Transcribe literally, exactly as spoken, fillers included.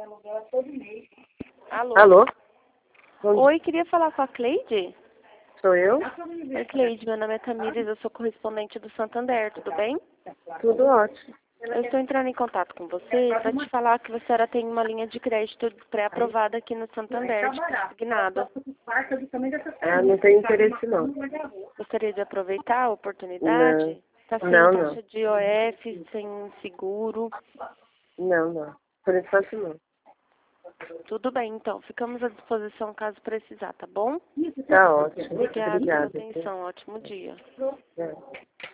Alô? Alô? Oi, queria falar com a Cleide? Sou eu? Oi, Cleide, meu nome é Tamires, eu sou correspondente do Santander, tudo bem? Tudo ótimo. Eu estou entrando em contato com você para te falar que a senhora tem uma linha de crédito pré-aprovada aqui no Santander, de consignado. Ah, não tem interesse não. Gostaria de aproveitar a oportunidade? Está sem Não, taxa não. de I O F, sem seguro. Não, não. Por enquanto não. Tudo bem, então. Ficamos à disposição caso precisar, tá bom? Tá ótimo. Obrigada pela Obrigada. atenção. Ótimo dia. É.